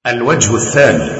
الوجه الثاني.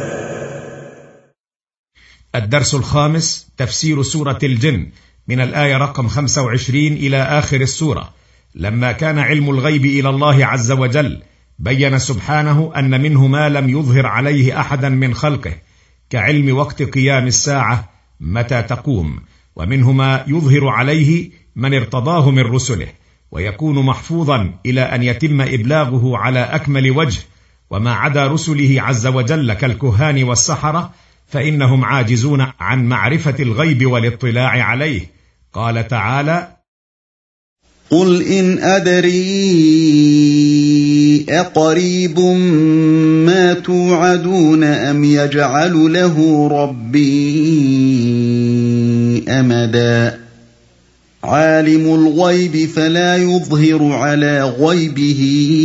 الدرس الخامس، تفسير سورة الجن من الآية رقم 25 إلى آخر السورة. لما كان علم الغيب إلى الله عز وجل، بين سبحانه أن منه ما لم يظهر عليه أحدا من خلقه، كعلم وقت قيام الساعة متى تقوم، ومنه ما يظهر عليه من ارتضاه من رسله، ويكون محفوظا إلى أن يتم إبلاغه على أكمل وجه. وما عدا رسله عز وجل كالكهان والسحرة فإنهم عاجزون عن معرفة الغيب والاطلاع عليه. قال تعالى: قل إن أدري أقريب ما توعدون أم يجعل له ربي أمدا عالم الغيب فلا يظهر على غيبه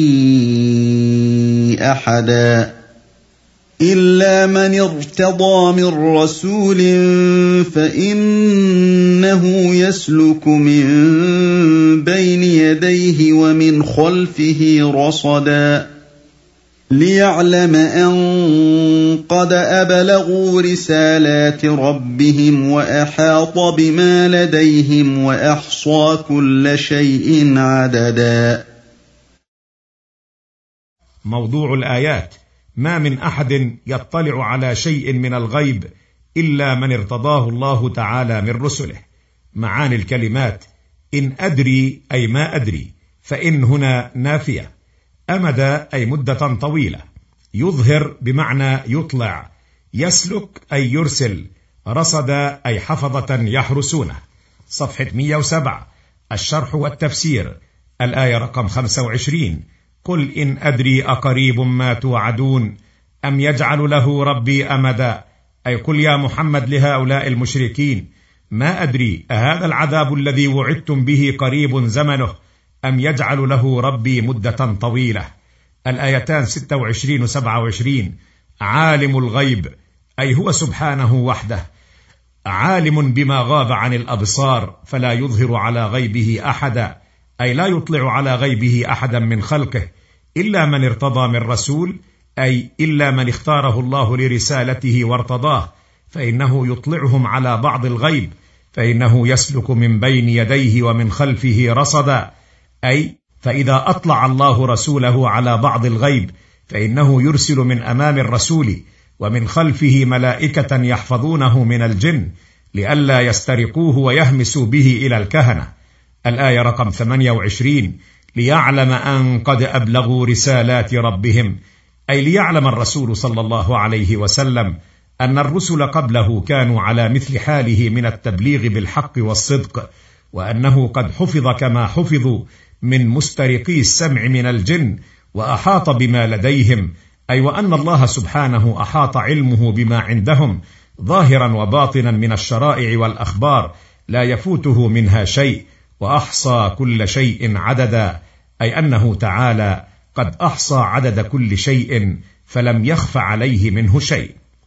أحدا إلا من ارتضى من رسول فإنه يسلك من بين يديه ومن خلفه رصدا ليعلم أن قد أبلغوا رسالات ربهم وأحاط بما لديهم وأحصى كل شيء عددا. موضوع الآيات: ما من أحد يطلع على شيء من الغيب إلا من ارتضاه الله تعالى من رسله. معاني الكلمات: إن أدري أي ما أدري، فإن هنا نافية. أمد أي مدة طويلة. يظهر بمعنى يطلع. يسلك أي يرسل. رصد أي حفظة يحرسونه. صفحة 107. الشرح والتفسير، الآية رقم 25. قل إن أدري أقريب ما توعدون أم يجعل له ربي أمدا، أي قل يا محمد لهؤلاء المشركين: ما أدري أهذا العذاب الذي وعدتم به قريب زمنه أم يجعل له ربي مدة طويلة. الآيتان 26 و 27. عالم الغيب أي هو سبحانه وحده، عالم بما غاب عن الأبصار فلا يظهر على غيبه أحدا، أي لا يطلع على غيبه أحدا من خلقه إلا من ارتضى من رسول، أي إلا من اختاره الله لرسالته وارتضاه، فإنه يطلعهم على بعض الغيب، فإنه يسلك من بين يديه ومن خلفه رصدا، أي فإذا أطلع الله رسوله على بعض الغيب فإنه يرسل من أمام الرسول ومن خلفه ملائكة يحفظونه من الجن لئلا يسترقوه ويهمسوا به إلى الكهنة. الآية رقم 28. ليعلم أن قد أبلغوا رسالات ربهم، أي ليعلم الرسول صلى الله عليه وسلم أن الرسل قبله كانوا على مثل حاله من التبليغ بالحق والصدق، وأنه قد حفظ كما حفظوا من مسترقي السمع من الجن وأحاط بما لديهم، أي وأن الله سبحانه أحاط علمه بما عندهم ظاهرا وباطنا من الشرائع والأخبار لا يفوته منها شيء، وأحصى كل شيء عددا، أي أنه تعالى قد أحصى عدد كل شيء فلم يخف عليه منه شيء.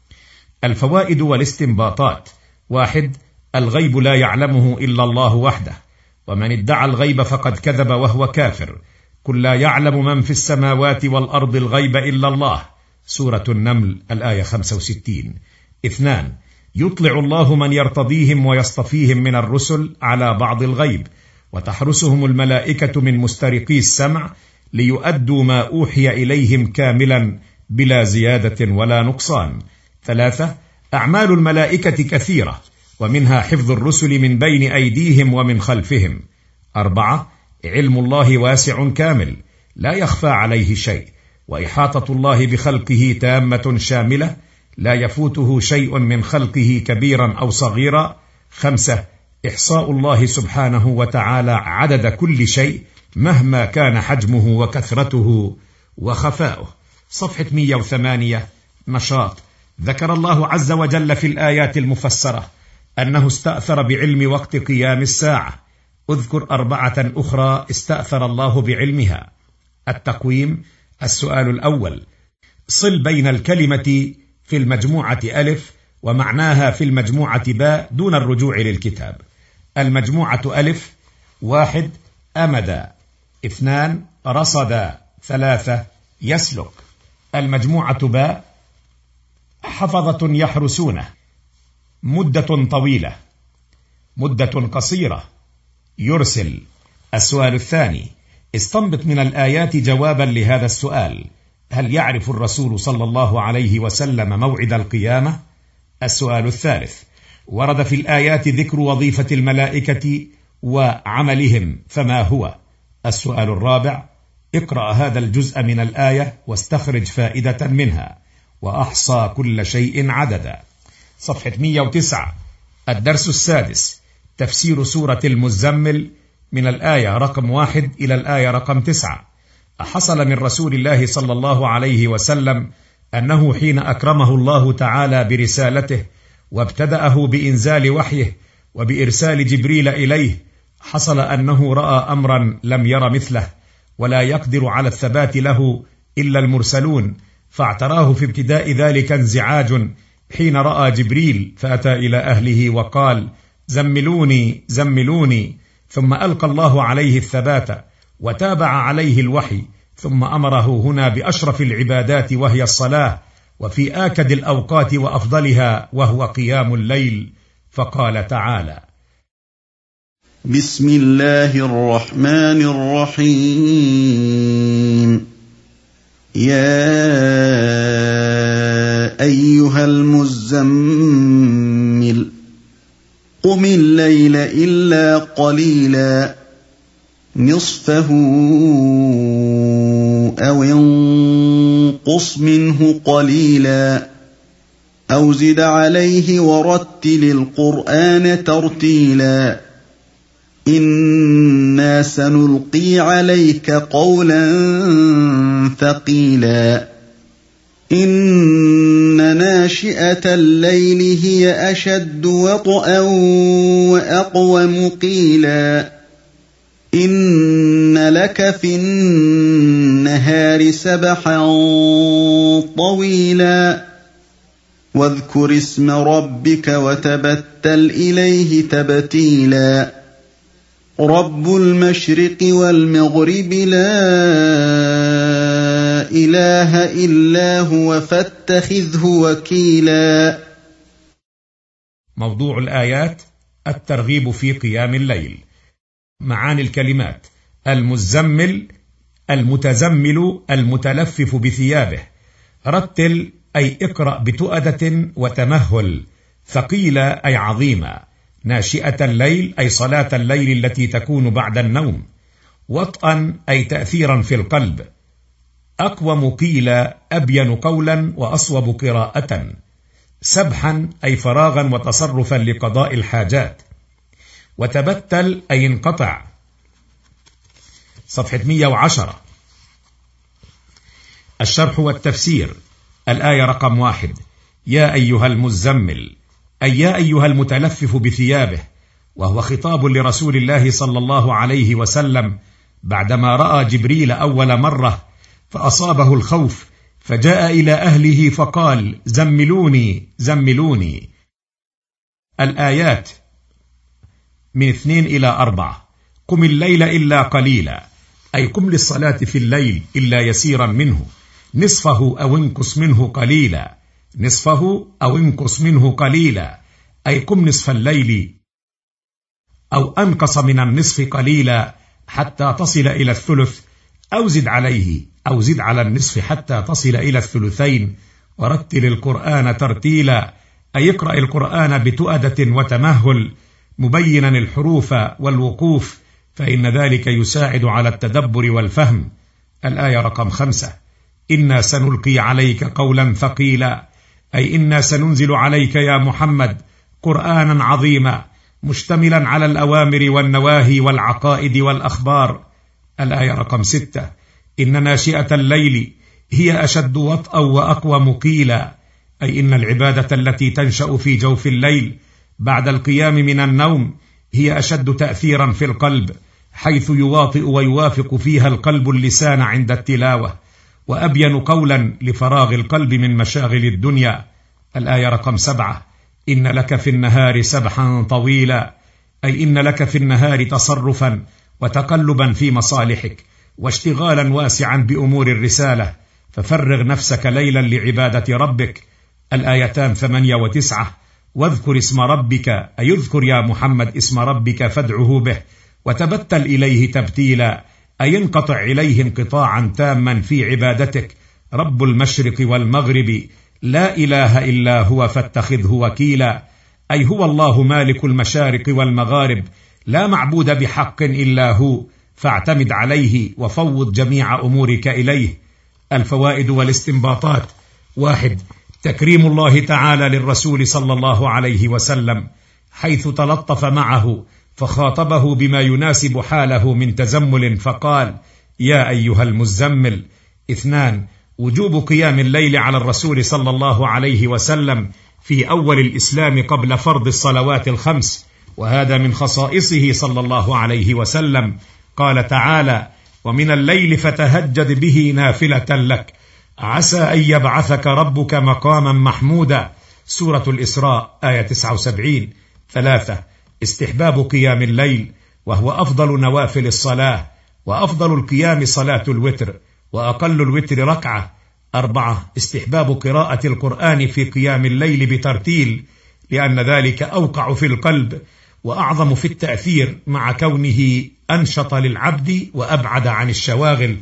الفوائد والاستنباطات: 1. الغيب لا يعلمه إلا الله وحده، ومن ادعى الغيب فقد كذب وهو كافر. قل لا يعلم من في السماوات والأرض الغيب إلا الله، سورة النمل الآية 65. 2. يطلع الله من يرتضيهم ويصطفيهم من الرسل على بعض الغيب، وتحرسهم الملائكة من مسترقي السمع ليؤدوا ما أوحي إليهم كاملا بلا زيادة ولا نقصان. 3. أعمال الملائكة كثيرة، ومنها حفظ الرسل من بين أيديهم ومن خلفهم. 4. علم الله واسع كامل لا يخفى عليه شيء، وإحاطة الله بخلقه تامة شاملة لا يفوته شيء من خلقه كبيرا أو صغيرا. 5. إحصاء الله سبحانه وتعالى عدد كل شيء مهما كان حجمه وكثرته وخفاؤه. صفحة 108. نشاط: ذكر الله عز وجل في الآيات المفسرة أنه استأثر بعلم وقت قيام الساعة. اذكر 4 أخرى استأثر الله بعلمها. التقويم. السؤال الأول: صل بين الكلمة في المجموعة ألف ومعناها في المجموعة باء دون الرجوع للكتاب. المجموعة ألف: 1. أمد، 2. رصد، 3. يسلك. المجموعة باء حفظة يحرسونه، مدة طويلة، مدة قصيرة، يرسل. السؤال الثاني: استنبط من الآيات جوابا لهذا السؤال. هل يعرف الرسول صلى الله عليه وسلم موعد القيامة؟ السؤال الثالث: ورد في الآيات ذكر وظيفة الملائكة وعملهم، فما هو؟ السؤال الرابع: اقرأ هذا الجزء من الآية واستخرج فائدة منها. وأحصى كل شيء عددا. صفحة 109. الدرس السادس: تفسير سورة المزمل من الآية رقم 1 إلى الآية رقم 9. حصل من رسول الله صلى الله عليه وسلم أنه حين أكرمه الله تعالى برسالته وابتدأه بإنزال وحيه وبإرسال جبريل إليه، حصل أنه رأى أمرا لم ير مثله، ولا يقدر على الثبات له إلا المرسلون، فاعتراه في ابتداء ذلك انزعاج حين رأى جبريل، فأتى إلى أهله وقال: زملوني زملوني، ثم ألقى الله عليه الثبات وتابع عليه الوحي، ثم أمره هنا بأشرف العبادات وهي الصلاة، وفي آكد الأوقات وأفضلها وهو قيام الليل، فقال تعالى: بسم الله الرحمن الرحيم. يا أيها المزمل قم الليل إلا قليلا، نصفه أو انقص منه قليلا، أو زد عليه ورتل القرآن ترتيلا، إنا سنلقي عليك قولا ثقيلا، إن ناشئة الليل هي أشد وطئا وأقوم قيلا، إن لك في النهار سبحا طويلا، واذكر اسم ربك وتبتل إليه تبتيلا، رب المشرق والمغرب لا إله إلا هو فاتخذه وكيلا. موضوع الآيات: الترغيب في قيام الليل. معاني الكلمات: المزمل، المتزمل، المتلفف بثيابه. رتل أي اقرأ بتؤدة وتمهل. ثقيلة أي عظيمة. ناشئة الليل أي صلاة الليل التي تكون بعد النوم. وطئا أي تأثيرا في القلب. أقوم قيلا أبين قولا وأصوب قراءة. سبحا أي فراغا وتصرفا لقضاء الحاجات. وتبتل أي انقطع. صفحة 110. الشرح والتفسير. الآية رقم 1: يا أيها المزمل، أي يا أيها المتلفف بثيابه، وهو خطاب لرسول الله صلى الله عليه وسلم بعدما رأى جبريل أول مرة فأصابه الخوف، فجاء إلى أهله فقال: زملوني زملوني. الآيات من 2 إلى 4. قم الليل إلا قليلا، أي قم للصلاة في الليل إلا يسيرا منه، نصفه أو انقص منه قليلا. نصفه أو انقص منه قليلا أي قم نصف الليل أو أنقص من النصف قليلا حتى تصل إلى الثلث، أو زد عليه أو زد على النصف حتى تصل إلى الثلثين. ورتل القرآن ترتيلا أي اقرأ القرآن بتؤدة وتمهل، مبينا الحروف والوقوف، فإن ذلك يساعد على التدبر والفهم. الآية رقم 5: إنا سنلقي عليك قولا ثقيلا، أي إنا سننزل عليك يا محمد قرآنا عظيما مشتملا على الأوامر والنواهي والعقائد والأخبار. الآية رقم 6: إن ناشئة الليل هي أشد وطئا وأقوم قيلا، أي إن العبادة التي تنشأ في جوف الليل بعد القيام من النوم هي أشد تأثيرا في القلب، حيث يواطئ ويوافق فيها القلب اللسان عند التلاوة، وأبين قولا لفراغ القلب من مشاغل الدنيا. الآية رقم 7: إن لك في النهار سبحا طويلا، أي إن لك في النهار تصرفا وتقلبا في مصالحك، واشتغالا واسعا بأمور الرسالة، ففرغ نفسك ليلا لعبادة ربك. الآيتان 8 و9. واذكر اسم ربك، أي اذكر يا محمد اسم ربك فادعه به، وتبتل إليه تبتيلا، أي انقطع إليه انقطاعا تاما في عبادتك. رب المشرق والمغرب لا إله إلا هو فاتخذه وكيلا، أي هو الله مالك المشارق والمغارب، لا معبود بحق إلا هو، فاعتمد عليه وفوض جميع أمورك إليه. الفوائد والاستنباطات. 1. تكريم الله تعالى للرسول صلى الله عليه وسلم، حيث تلطف معه فخاطبه بما يناسب حاله من تزمل فقال: يا أيها المزمل. 2. وجوب قيام الليل على الرسول صلى الله عليه وسلم في أول الإسلام قبل فرض الصلوات الخمس، وهذا من خصائصه صلى الله عليه وسلم. قال تعالى: ومن الليل فتهجد به نافلة لك عسى أن يبعثك ربك مقاما محمودا. سورة الإسراء آية 79. 3. استحباب قيام الليل، وهو أفضل نوافل الصلاة، وأفضل القيام صلاة الوتر، وأقل الوتر ركعة. 4. استحباب قراءة القرآن في قيام الليل بترتيل، لأن ذلك أوقع في القلب وأعظم في التأثير، مع كونه أنشط للعبد وأبعد عن الشواغل.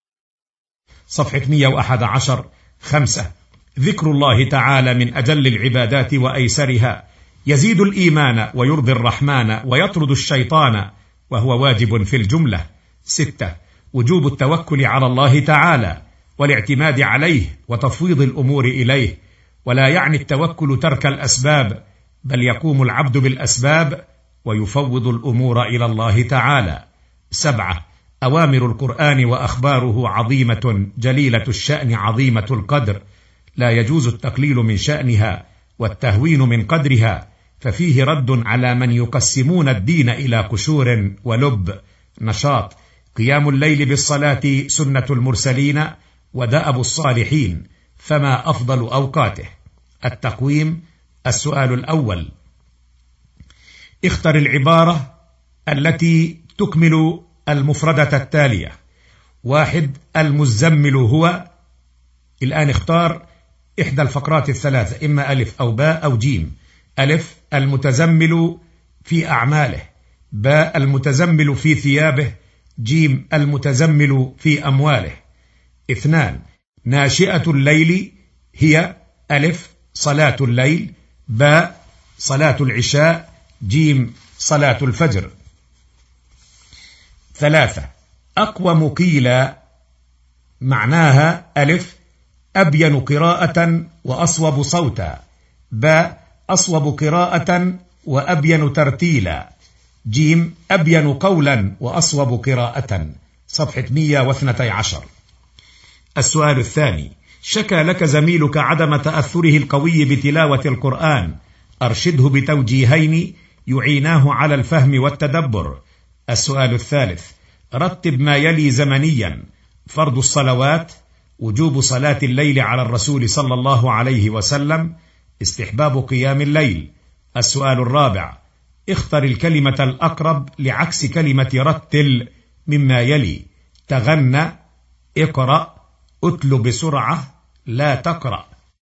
صفحة 111. 5. ذكر الله تعالى من أجل العبادات وأيسرها، يزيد الإيمان ويرضي الرحمن ويطرد الشيطان، وهو واجب في الجملة. 6. وجوب التوكل على الله تعالى والاعتماد عليه وتفويض الأمور إليه، ولا يعني التوكل ترك الأسباب، بل يقوم العبد بالأسباب ويفوض الأمور إلى الله تعالى. 7. أوامر القرآن وأخباره عظيمة جليلة الشأن عظيمة القدر، لا يجوز التقليل من شأنها والتهوين من قدرها، ففيه رد على من يقسمون الدين إلى قشور ولب. نشاط. قيام الليل بالصلاة سنة المرسلين ودأب الصالحين، فما أفضل أوقاته؟ التقويم. السؤال الأول: اختر العبارة التي تكمل المفردة التالية. 1. المزمل هو. الآن اختار إحدى الفقرات الثلاثة، إما ألف أو باء أو جيم. ألف: المتزمل في أعماله. باء: المتزمل في ثيابه. جيم: المتزمل في أمواله. 2. ناشئة الليل هي: ألف: صلاة الليل. باء: صلاة العشاء. جيم: صلاة الفجر. 3. أقوم قيل. معناها: ألف: أبين قراءة وأصوب صوتا. باء: أصوب قراءة وأبين ترتيلا. جيم: أبين قولا وأصوب قراءة. صفحة 112. السؤال الثاني: شكى لك زميلك عدم تأثره القوي بتلاوة القرآن، أرشده بتوجيهين يعيناه على الفهم والتدبر. السؤال الثالث: رتب ما يلي زمنيا: فرض الصلوات، وجوب صلاة الليل على الرسول صلى الله عليه وسلم، استحباب قيام الليل. السؤال الرابع: اختر الكلمة الأقرب لعكس كلمة رتل مما يلي: تغنى، اقرأ، اتل بسرعة، لا تقرأ.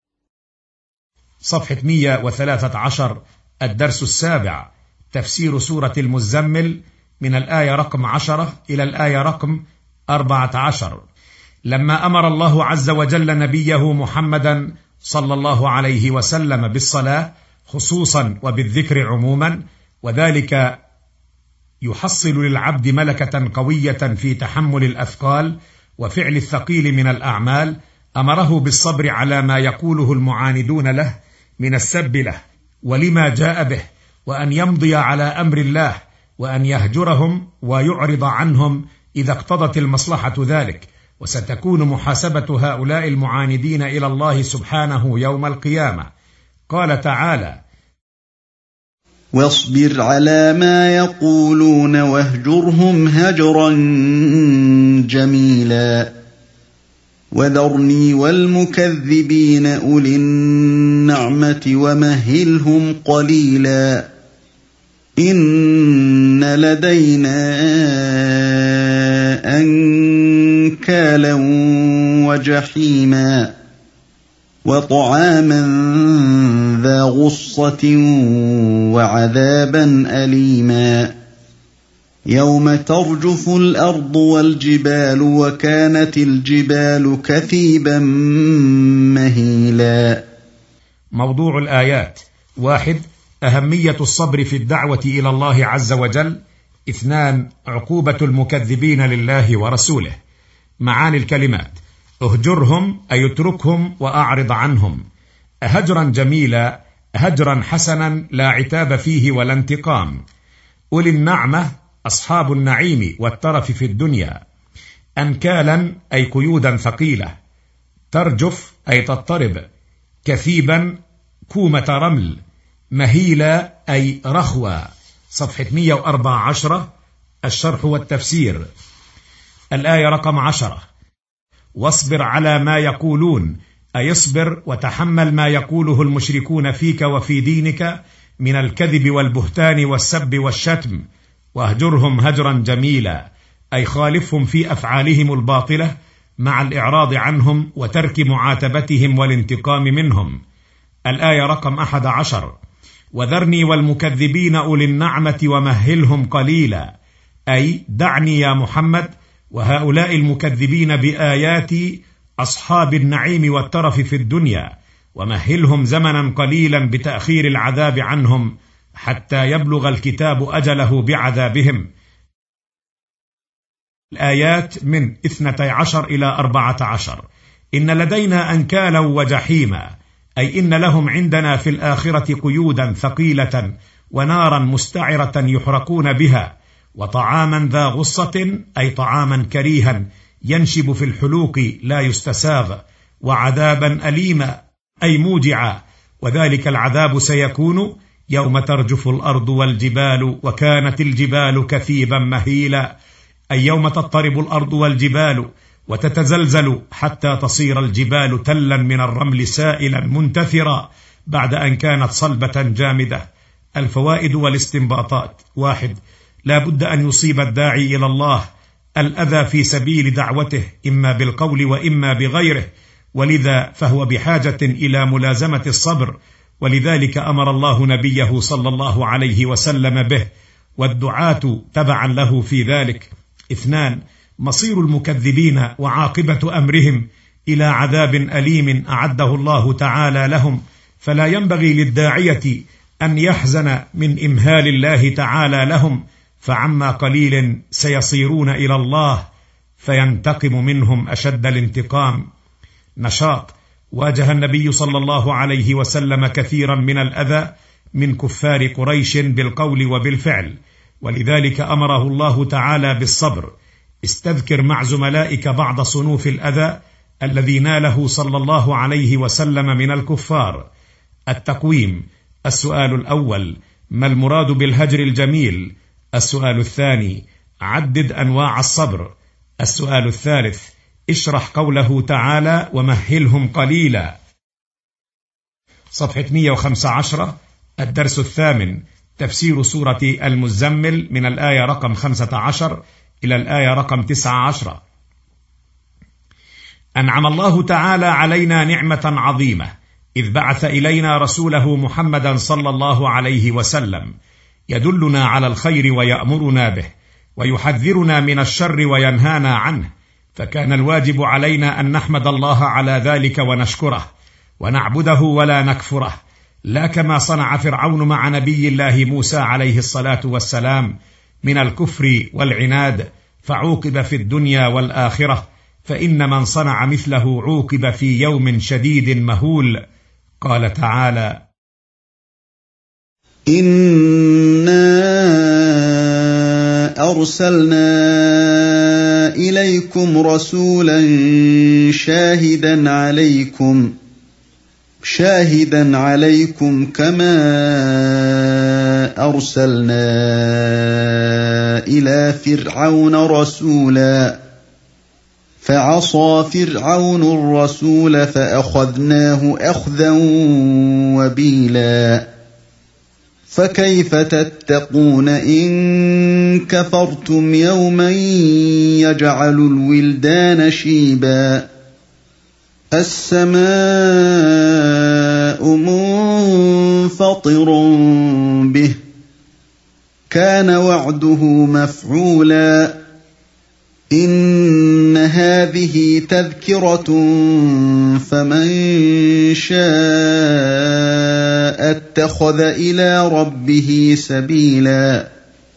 صفحة 113. الدرس السابع: تفسير سورة المزمل من الآية رقم 10 إلى الآية رقم 14. لما أمر الله عز وجل نبيه محمدا صلى الله عليه وسلم بالصلاة خصوصا وبالذكر عموما، وذلك يحصل للعبد ملكة قوية في تحمل الأثقال وفعل الثقيل من الأعمال، أمره بالصبر على ما يقوله المعاندون له من السب له ولما جاء به، وأن يمضي على أمر الله، وأن يهجرهم ويعرض عنهم إذا اقتضت المصلحة ذلك، وستكون محاسبة هؤلاء المعاندين إلى الله سبحانه يوم القيامة. قال تعالى: واصبر على ما يقولون واهجرهم هجرا جميلا وذرني والمكذبين أولي النعمة ومهلهم قليلا إن لدينا أنكالا وجحيما وطعاما ذا غصة وعذابا أليما يوم ترجف الأرض والجبال وكانت الجبال كثيبا مهيلا. موضوع الآيات: 1. أهمية الصبر في الدعوة إلى الله عز وجل. 2. عقوبة المكذبين لله ورسوله. معاني الكلمات: اهجرهم أي اتركهم وأعرض عنهم. هجرا جميلا، هجرا حسنا لا عتاب فيه ولا انتقام. أولي النعمة أصحاب النعيم والترف في الدنيا. أنكالا أي قيودا ثقيلة. ترجف أي تضطرب. كثيبا كومة رمل. مهيلا أي رخوة. صفحة 114 الشرح والتفسير. الآية رقم 10: واصبر على ما يقولون، أي اصبر وتحمل ما يقوله المشركون فيك وفي دينك من الكذب والبهتان والسب والشتم. واهجرهم هجرا جميلا، أي خالفهم في أفعالهم الباطلة مع الإعراض عنهم وترك معاتبتهم والانتقام منهم. الآية رقم 11: وذرني والمكذبين أولي النعمة ومهلهم قليلا، أي دعني يا محمد وهؤلاء المكذبين بآياتي أصحاب النعيم والترف في الدنيا، ومهلهم زمنا قليلا بتأخير العذاب عنهم حتى يبلغ الكتاب أجله بعذابهم. الآيات من 12 إلى 14: إن لدينا أنكالا وجحيما، أي إن لهم عندنا في الآخرة قيودا ثقيلة ونارا مستعرة يحرقون بها، وطعاما ذا غصة أي طعاما كريها ينشب في الحلوق لا يستساغ، وعذابا أليما أي موجعا، وذلك العذاب سيكون يوم ترجف الأرض والجبال وكانت الجبال كثيبا مهيلا، أي يوم تضطرب الأرض والجبال وتتزلزل حتى تصير الجبال تلا من الرمل سائلا منتثرا بعد أن كانت صلبة جامدة. الفوائد والاستنباطات: 1. لا بد أن يصيب الداعي إلى الله الأذى في سبيل دعوته إما بالقول وإما بغيره، ولذا فهو بحاجة إلى ملازمة الصبر، ولذلك أمر الله نبيه صلى الله عليه وسلم به، والدعاة تبعا له في ذلك. 2. مصير المكذبين وعاقبة أمرهم إلى عذاب أليم أعده الله تعالى لهم، فلا ينبغي للداعية أن يحزن من إمهال الله تعالى لهم، فعما قليل سيصيرون إلى الله فينتقم منهم أشد الانتقام. نشاط: واجه النبي صلى الله عليه وسلم كثيرا من الأذى من كفار قريش بالقول وبالفعل، ولذلك أمره الله تعالى بالصبر. استذكر مع زملائك بعض صنوف الأذى الذي ناله صلى الله عليه وسلم من الكفار. التقويم: السؤال الأول: ما المراد بالهجر الجميل؟ السؤال الثاني: عدد أنواع الصبر. السؤال الثالث: اشرح قوله تعالى ومهلهم قليلا. صفحة 115 الدرس الثامن: تفسير سورة المزمل من الآية رقم 15 إلى الآية رقم 19. أنعم الله تعالى علينا نعمة عظيمة إذ بعث إلينا رسوله محمدا صلى الله عليه وسلم يدلنا على الخير ويأمرنا به ويحذرنا من الشر وينهانا عنه، فكان الواجب علينا أن نحمد الله على ذلك ونشكره ونعبده ولا نكفره، لا كما صنع فرعون مع نبي الله موسى عليه الصلاة والسلام من الكفر والعناد، فعوقب في الدنيا والآخرة، فإن من صنع مثله عوقب في يوم شديد مهول. قال تعالى: إنا أرسلنا إليكم رسولا شاهدا عليكم كما أرسلنا إلى فرعون رسولا فعصى فرعون الرسول فأخذناه أخذا وبيلا فكيف تتقون إن كفرتم يوما يجعل الولدان شيبا السماء منفطر به كان وعده مفعولا إن هذه تذكرة فمن شاء اتخذ إلى ربه سبيلا.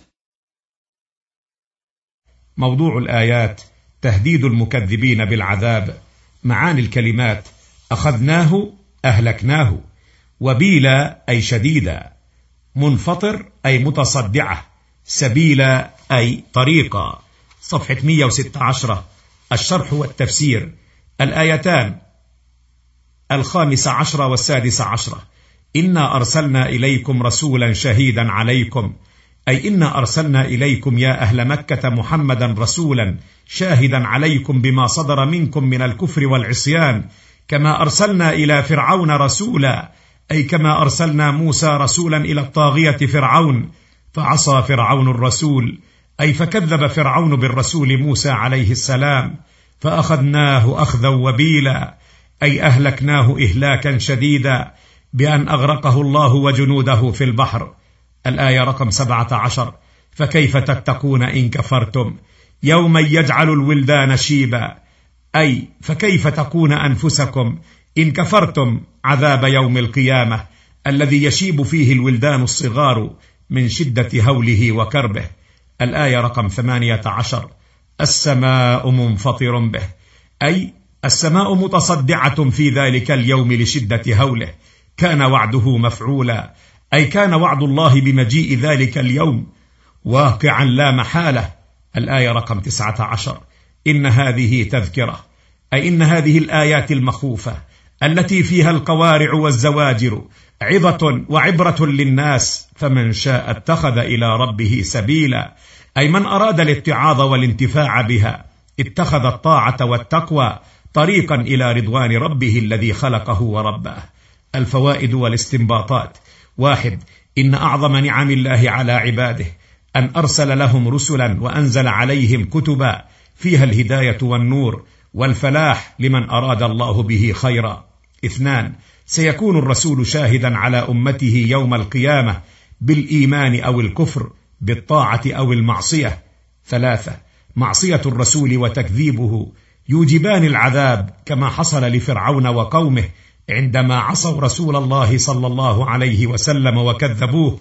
موضوع الآيات تهديد المكذبين بالعذاب. معاني الكلمات: أخذناه أهلكناه، وبيلا أي شديدا، منفطر أي متصدعة، سبيلا أي طريقا. صفحة 116 الشرح والتفسير. الآيتان 15 و16: إنا أرسلنا إليكم رسولا شهيدا عليكم، أي إنا أرسلنا إليكم يا أهل مكة محمدا رسولا شاهدا عليكم بما صدر منكم من الكفر والعصيان، كما أرسلنا إلى فرعون رسولا، أي كما أرسلنا موسى رسولا إلى الطاغية فرعون فعصى فرعون الرسول، أي فكذب فرعون بالرسول موسى عليه السلام فأخذناه أخذا وبيلا، أي أهلكناه إهلاكا شديدا بأن أغرقه الله وجنوده في البحر. الآية رقم 17: فكيف تتقون إن كفرتم يوما يجعل الولدان شيبا، أي فكيف تقون أنفسكم إن كفرتم عذاب يوم القيامة الذي يشيب فيه الولدان الصغار من شدة هوله وكربه. الآية رقم 18: السماء منفطر به، أي السماء متصدعة في ذلك اليوم لشدة هوله، كان وعده مفعولا، أي كان وعد الله بمجيء ذلك اليوم واقعا لا محالة. الآية رقم 19: إن هذه تذكرة، أي إن هذه الآيات المخوفة التي فيها القوارع والزواجر عظة وعبرة للناس، فمن شاء اتخذ إلى ربه سبيلا، أي من أراد الاتعاظ والانتفاع بها اتخذ الطاعة والتقوى طريقا إلى رضوان ربه الذي خلقه وربه. الفوائد والاستنباطات: 1. إن أعظم نعم الله على عباده أن أرسل لهم رسلا وأنزل عليهم كتبا فيها الهداية والنور والفلاح لمن أراد الله به خيرا. 2. سيكون الرسول شاهدا على أمته يوم القيامة بالإيمان أو الكفر، بالطاعة أو المعصية. 3. معصية الرسول وتكذيبه يوجبان العذاب كما حصل لفرعون وقومه عندما عصوا رسول الله صلى الله عليه وسلم وكذبوه.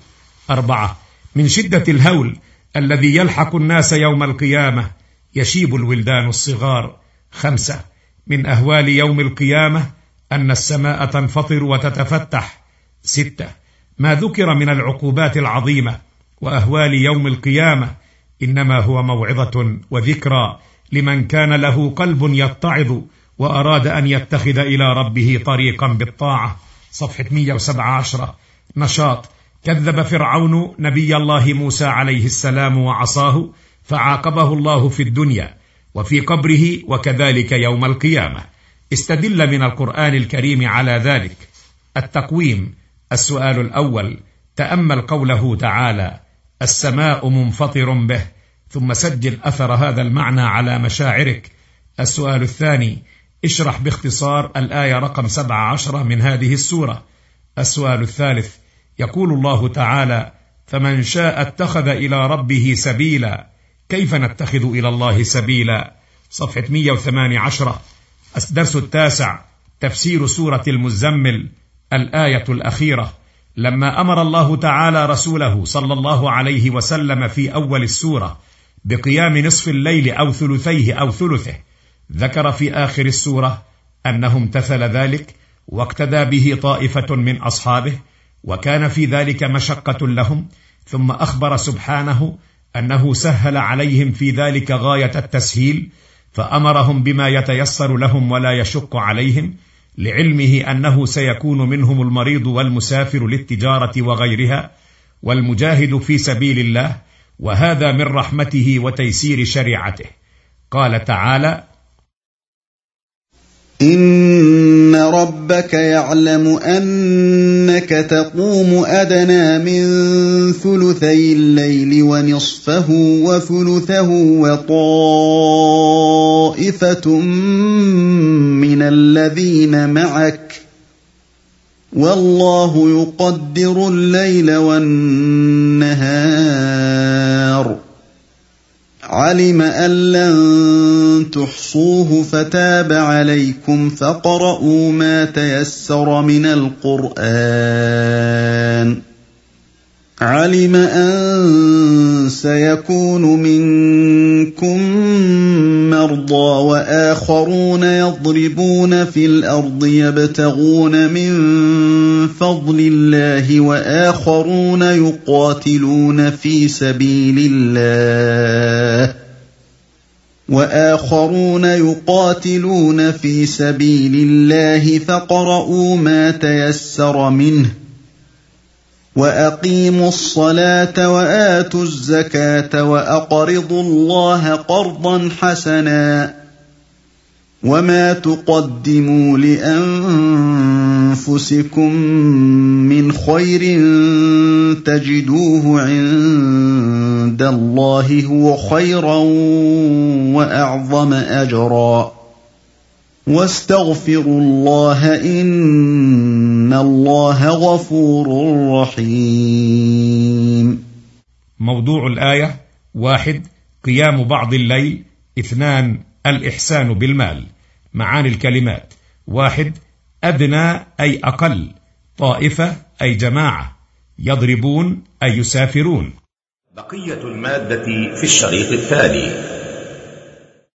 4. من شدة الهول الذي يلحق الناس يوم القيامة يشيب الولدان الصغار. 5. من أهوال يوم القيامة أن السماء تنفطر وتتفتح. 6. ما ذكر من العقوبات العظيمة وأهوال يوم القيامة إنما هو موعظة وذكرى لمن كان له قلب يتعظ وأراد أن يتخذ إلى ربه طريقا بالطاعة. صفحة 117 نشاط: كذب فرعون نبي الله موسى عليه السلام وعصاه فعاقبه الله في الدنيا وفي قبره وكذلك يوم القيامة. استدل من القرآن الكريم على ذلك. التقويم: السؤال الأول: تأمل قوله تعالى: السماء منفطر به، ثم سجل أثر هذا المعنى على مشاعرك. السؤال الثاني: اشرح باختصار الآية رقم 17 من هذه السورة. السؤال الثالث: يقول الله تعالى: فمن شاء اتخذ إلى ربه سبيلا، كيف نتخذ إلى الله سبيلا؟ صفحة 118. الدرس التاسع: تفسير سورة المزمل، الآية الأخيرة. لما أمر الله تعالى رسوله صلى الله عليه وسلم في أول السورة بقيام نصف الليل أو ثلثيه أو ثلثه، ذكر في آخر السورة أنه امتثل ذلك واقتدى به طائفة من أصحابه وكان في ذلك مشقة لهم، ثم أخبر سبحانه أنه سهل عليهم في ذلك غاية التسهيل، فأمرهم بما يتيسر لهم ولا يشق عليهم، لعلمه أنه سيكون منهم المريض والمسافر للتجارة وغيرها والمجاهد في سبيل الله، وهذا من رحمته وتيسير شريعته. قال تعالى: إن ربك يعلم أنك تقوم أدنى من ثلثي الليل ونصفه وثلثه وطائفة من من الذين معك والله يقدر الليل والنهار علم أن لن تحصوه فتاب عليكم فاقرؤوا ما تيسر من القرآن علم أن سيكون منكم مرضى وآخرون يضربون في الأرض يبتغون من فضل الله وآخرون يقاتلون في سبيل الله فاقرؤوا ما تيسر منه وأقيموا الصلاة وآتوا الزكاة وأقرضوا الله قرضا حسنا وما تقدموا لأنفسكم من خير تجدوه عند الله هو خيرا وأعظم أجرا واستغفروا الله إن الله غفور رحيم. موضوع الآية: 1. قيام بعض الليل. 2. الإحسان بالمال. معاني الكلمات: 1. أدنى أي أقل، طائفة أي جماعة، يضربون أي يسافرون. بقية المادة في الشريط التالي.